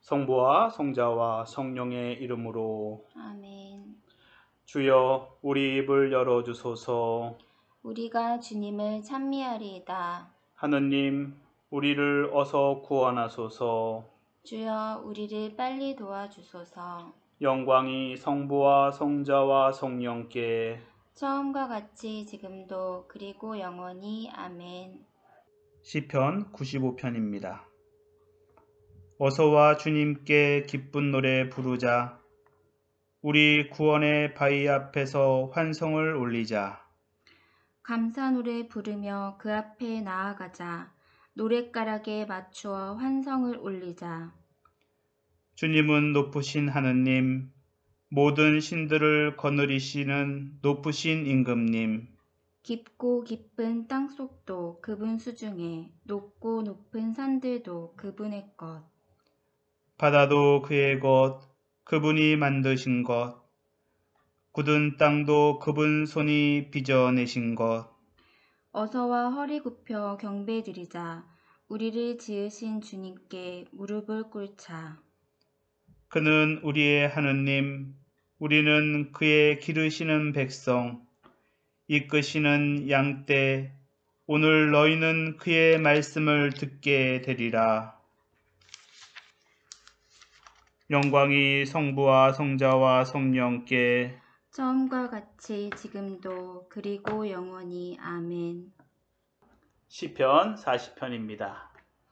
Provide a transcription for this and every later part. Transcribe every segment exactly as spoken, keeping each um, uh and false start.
성부와 성자와 성령의 이름으로. 아멘. 주여 우리 입을 열어주소서. 우리가 주님을 찬미하리이다. 하느님 우리를 어서 구원하소서. 주여 우리를 빨리 도와주소서. 영광이 성부와 성자와 성령께 처음과 같이 지금도 그리고 영원히. 아멘. 시편 구십오 편입니다. 어서와 주님께 기쁜 노래 부르자. 우리 구원의 바위 앞에서 환성을 올리자. 감사 노래 부르며 그 앞에 나아가자. 노랫가락에 맞추어 환성을 올리자. 주님은 높으신 하느님, 모든 신들을 거느리시는 높으신 임금님. 깊고 깊은 땅속도 그분 수중에, 높고 높은 산들도 그분의 것. 바다도 그의 것, 그분이 만드신 것. 굳은 땅도 그분 손이 빚어내신 것. 어서와 허리 굽혀 경배드리자. 우리를 지으신 주님께 무릎을 꿇자. 그는 우리의 하느님, 우리는 그의 기르시는 백성, 이끄시는 양떼. 오늘 너희는 그의 말씀을 듣게 되리라. 영광이 성부와 성자와 성령께 처음과 같이 지금도 그리고 영원히. 아멘. 시편 사십 편입니다.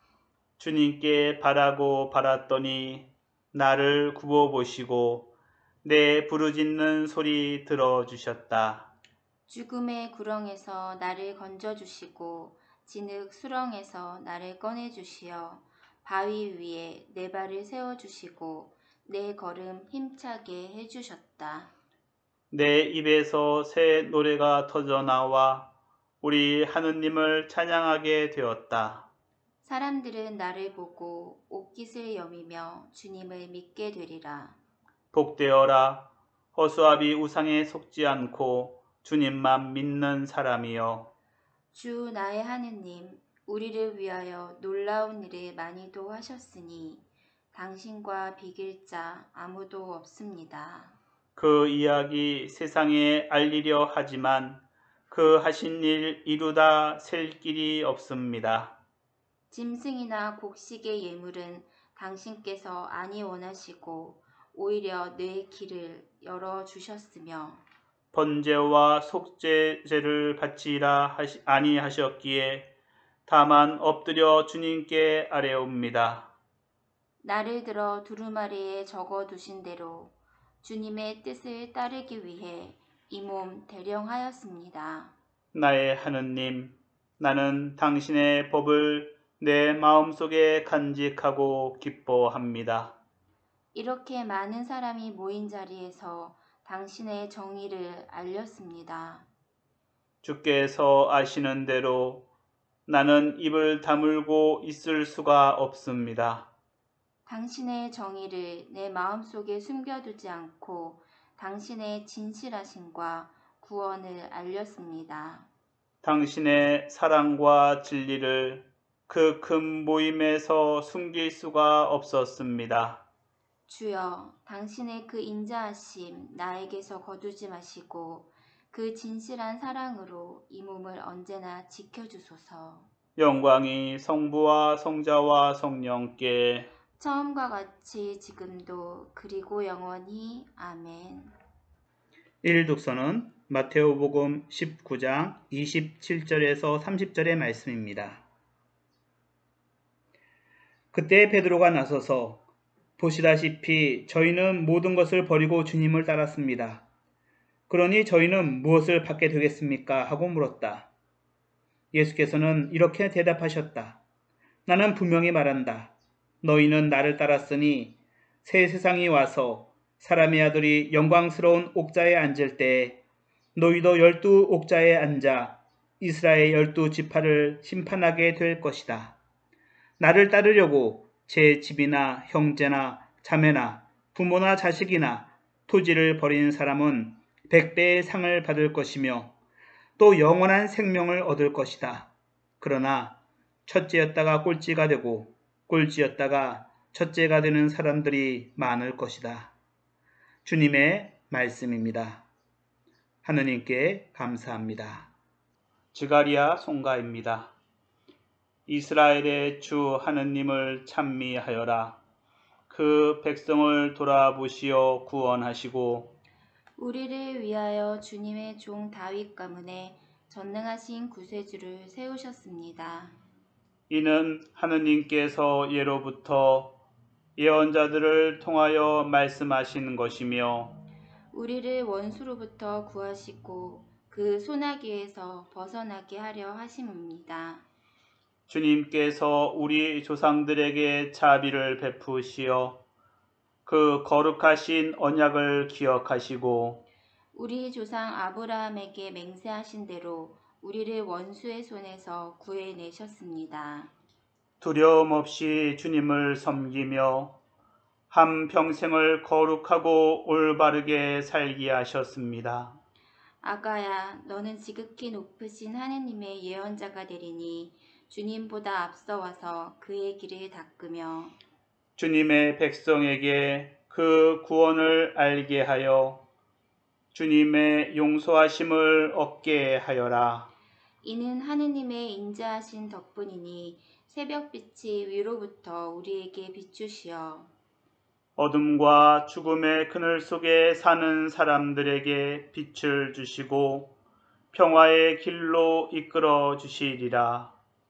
주님께 바라고 바랐더니 나를 굽어보시고 내 부르짖는 소리 들어주셨다. 죽음의 구렁에서 나를 건져주시고 진흙 수렁에서 나를 꺼내주시어 바위 위에 내 발을 세워주시고 내 걸음 힘차게 해주셨다. 내 입에서 새 노래가 터져나와 우리 하느님을 찬양하게 되었다. 사람들은 나를 보고 옷깃을 여미며 주님을 믿게 되리라. 복되어라 허수아비 우상에 속지 않고 주님만 믿는 사람이여. 주 나의 하느님, 우리를 위하여 놀라운 일을 많이도 하셨으니 당신과 비길 자 아무도 없습니다. 그 이야기 세상에 알리려 하지만 그 하신 일 이루다 셀 길이 없습니다. 짐승이나 곡식의 예물은 당신께서 아니 원하시고 오히려 내 길을 열어주셨으며 번제와 속죄제를 바치라 아니하셨기에 다만 엎드려 주님께 아뢰옵니다. 나를 들어 두루마리에 적어두신 대로 주님의 뜻을 따르기 위해 이 몸 대령하였습니다. 나의 하느님, 나는 당신의 법을 내 마음속에 간직하고 기뻐합니다. 이렇게 많은 사람이 모인 자리에서 당신의 정의를 알렸습니다. 주께서 아시는 대로 나는 입을 다물고 있을 수가 없습니다. 당신의 정의를 내 마음속에 숨겨두지 않고 당신의 진실하심과 구원을 알렸습니다. 당신의 사랑과 진리를 그 큰 모임에서 숨길 수가 없었습니다. 주여, 당신의 그 인자하심 나에게서 거두지 마시고 그 진실한 사랑으로 이 몸을 언제나 지켜주소서. 영광이 성부와 성자와 성령께 처음과 같이 지금도 그리고 영원히. 아멘. 일 독서는 마테오복음 십구 장 이십칠 절에서 삼십 절의 말씀입니다. 그때 베드로가 나서서 보시다시피 저희는 모든 것을 버리고 주님을 따랐습니다. 그러니 저희는 무엇을 받게 되겠습니까? 하고 물었다. 예수께서는 이렇게 대답하셨다. 나는 분명히 말한다. 너희는 나를 따랐으니 새 세상이 와서 사람의 아들이 영광스러운 옥자에 앉을 때에 너희도 열두 옥자에 앉아 이스라엘 열두 지파를 심판하게 될 것이다. 나를 따르려고 제 집이나 형제나 자매나 부모나 자식이나 토지를 버린 사람은 백배의 상을 받을 것이며 또 영원한 생명을 얻을 것이다. 그러나 첫째였다가 꼴찌가 되고 꼴찌였다가 첫째가 되는 사람들이 많을 것이다. 주님의 말씀입니다. 하느님께 감사합니다. 지가리야 송가입니다. 이스라엘의 주 하느님을 찬미하여라. 그 백성을 돌아보시어 구원하시고 우리를 위하여 주님의 종 다윗 가문에 전능하신 구세주를 세우셨습니다. 이는 하느님께서 예로부터 예언자들을 통하여 말씀하신 것이며 우리를 원수로부터 구하시고 그 소나기에서 벗어나게 하려 하심입니다. 주님께서 우리 조상들에게 자비를 베푸시어 그 거룩하신 언약을 기억하시고 우리 조상 아브라함에게 맹세하신 대로 우리를 원수의 손에서 구해내셨습니다. 두려움 없이 주님을 섬기며 한 평생을 거룩하고 올바르게 살게 하셨습니다. 아가야, 너는 지극히 높으신 하느님의 예언자가 되리니 주님보다 앞서와서 그의 길을 닦으며 주님의 백성에게 그 구원을 알게 하여 주님의 용서하심을 얻게 하여라. 이는 하느님의 인자하신 덕분이니 새벽빛이 위로부터 우리에게 비추시어 어둠과 죽음의 그늘 속에 사는 사람들에게 빛을 주시고 평화의 길로 이끌어 주시리라.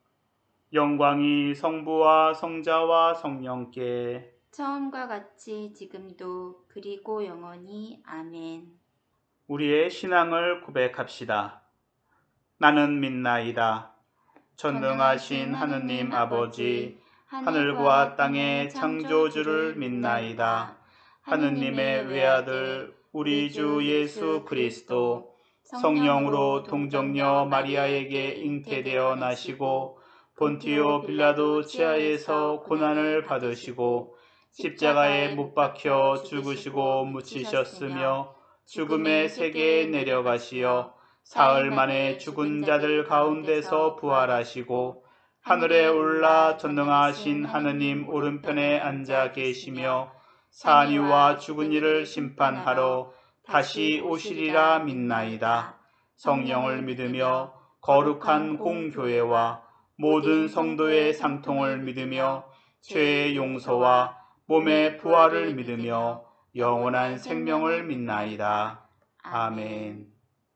영광이 성부와 성자와 성령께 처음과 같이 지금도 그리고 영원히 아멘. 우리의 신앙을 고백합시다. 나는 믿나이다. 전능하신 하느님 아버지, 하늘과 땅의 창조주를 믿나이다. 하느님의 외아들 우리 주 예수 그리스도 성령으로 동정녀 마리아에게 잉태되어 나시고 본티오 빌라도 치하에서 고난을 받으시고 십자가에 못 박혀 죽으시고 묻히셨으며 죽음의 세계에 내려가시어 사흘 만에 죽은 자들 가운데서 부활하시고 하늘에 올라 전능하신 하느님 오른편에 앉아 계시며 산이와 죽은 이를 심판하러 다시 오시리라 믿나이다. 성령을 믿으며 거룩한 공교회와 모든 성도의 상통을 믿으며 죄의 용서와 몸의 부활을 믿으며 영원한 생명을 믿나이다. 아멘.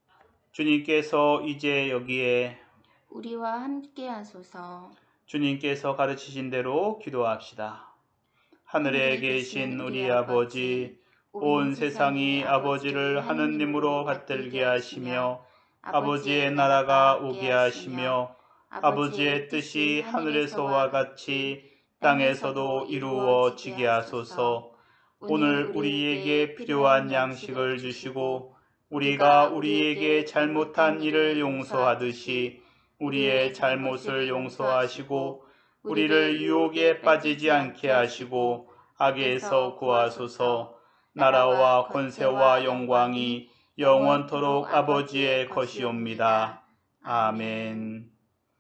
주님께서 이제 여기에 우리와 함께 하소서. 주님께서 가르치신 대로 기도합시다. 하늘에 계신 우리 아버지, 온 세상이 아버지를 하느님으로 받들게 하시며 아버지의 나라가 오게 하시며 아버지의 뜻이 하늘에서와 같이 땅에서도 이루어지게 하소서. 오늘 우리에게 필요한 양식을 주시고 우리가 우리에게 잘못한 일을 용서하듯이 우리의 잘못을 용서하시고 우리를 유혹에 빠지지 않게 하시고 악에서 구하소서. 나라와 권세와 영광이 영원토록 아버지의 것이옵니다. 아멘.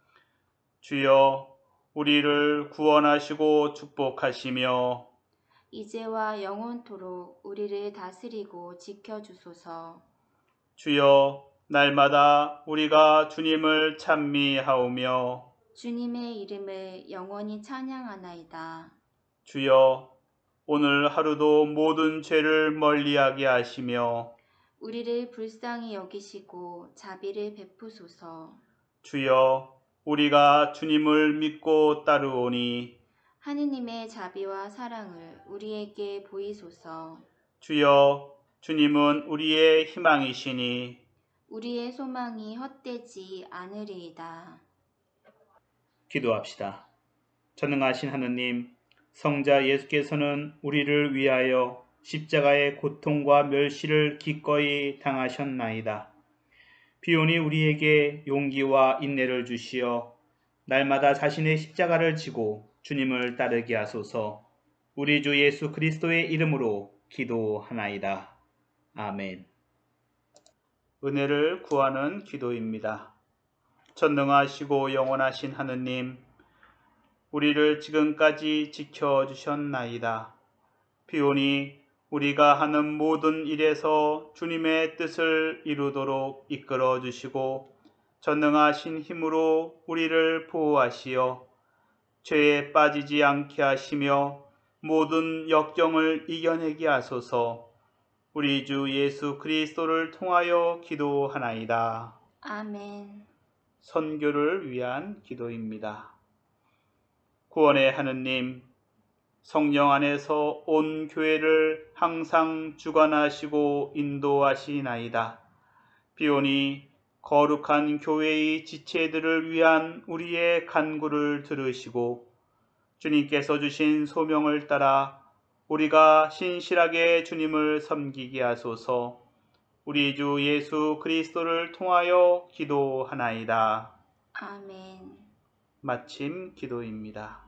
주여, 우리를 구원하시고 축복하시며 이제와 영원토록 우리를 다스리고 지켜주소서. 주여, 날마다 우리가 주님을 찬미하오며 주님의 이름을 영원히 찬양하나이다. 주여, 오늘 하루도 모든 죄를 멀리하게 하시며 우리를 불쌍히 여기시고 자비를 베푸소서. 주여, 우리가 주님을 믿고 따르오니 하느님의 자비와 사랑을 우리에게 보이소서. 주여, 주님은 우리의 희망이시니 우리의 소망이 헛되지 않으리이다. 기도합시다. 전능하신 하느님, 성자 예수께서는 우리를 위하여 십자가의 고통과 멸시를 기꺼이 당하셨나이다. 비오니 우리에게 용기와 인내를 주시어 날마다 자신의 십자가를 지고 주님을 따르게 하소서. 우리 주 예수 그리스도의 이름으로 기도하나이다. 아멘. 은혜를 구하는 기도입니다. 전능하시고 영원하신 하느님, 우리를 지금까지 지켜주셨나이다. 비오니 우리가 하는 모든 일에서 주님의 뜻을 이루도록 이끌어 주시고 전능하신 힘으로 우리를 보호하시어 죄에 빠지지 않게 하시며 모든 역경을 이겨내게 하소서. 우리 주 예수 그리스도를 통하여 기도하나이다. 아멘. 선교를 위한 기도입니다. 구원의 하느님, 성령 안에서 온 교회를 항상 주관하시고 인도하시나이다. 비오니 거룩한 교회의 지체들을 위한 우리의 간구를 들으시고 주님께서 주신 소명을 따라 우리가 신실하게 주님을 섬기게 하소서. 우리 주 예수 그리스도를 통하여 기도하나이다. 아멘. 마침 기도입니다.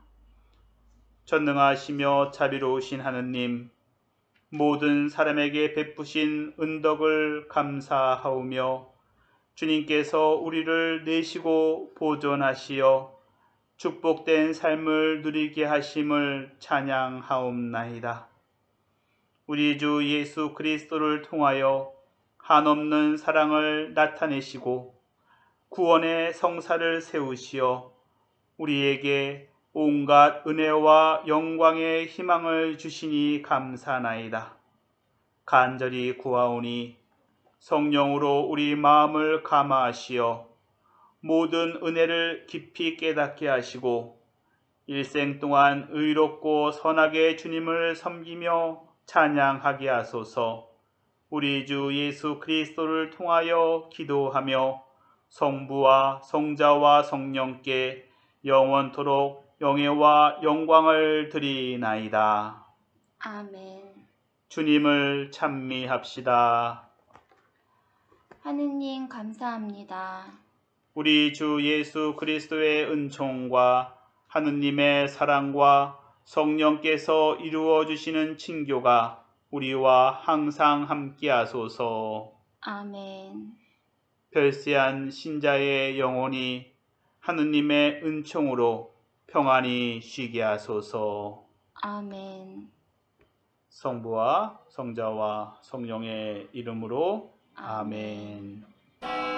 전능하시며 자비로우신 하느님, 모든 사람에게 베푸신 은덕을 감사하오며 주님께서 우리를 내시고 보존하시어 축복된 삶을 누리게 하심을 찬양하옵나이다. 우리 주 예수 그리스도를 통하여 한없는 사랑을 나타내시고 구원의 성사를 세우시어 우리에게 온갖 은혜와 영광의 희망을 주시니 감사나이다. 간절히 구하오니 성령으로 우리 마음을 감화하시어 모든 은혜를 깊이 깨닫게 하시고 일생 동안 의롭고 선하게 주님을 섬기며 찬양하게 하소서. 우리 주 예수 그리스도를 통하여 기도하며 성부와 성자와 성령께 영원토록 영예와 영광을 드리나이다. 아멘. 주님을 찬미합시다. 하느님 감사합니다. 우리 주 예수 그리스도의 은총과 하느님의 사랑과 성령께서 이루어 주시는 친교가 우리와 항상 함께 하소서. 아멘. 별세한 신자의 영혼이 하느님의 은총으로 평안히 쉬게 하소서. 아멘. 성부와 성자와 성령의 이름으로 아멘. 아멘.